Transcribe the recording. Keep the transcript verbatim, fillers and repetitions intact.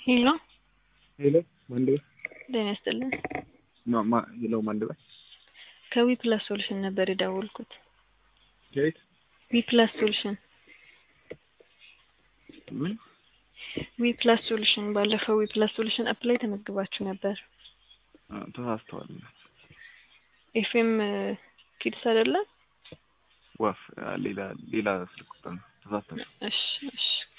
ሄሎ ሄሎ ማንደበ ጤና ይስጥልኝ። ማማ ሄሎ ማንደበ ከዊ ፕላስ ሶሉሽን ነበር የደወልኩት። ከየት? ዊ ፕላስ ሶሉሽን ምን? ዊ ፕላስ ሶሉሽን ባለፈው ዊ ፕላስ ሶሉሽን አፕ ላይ ተመዝግባችሁ ነበር። አዎ ተሳስተዋል። ኤፍኤም ኪድስ አይደለም? ወፍ ሌላ ሌላ ስልክ ቁጥር ነው። ተሳስተዋል። እሺ እሺ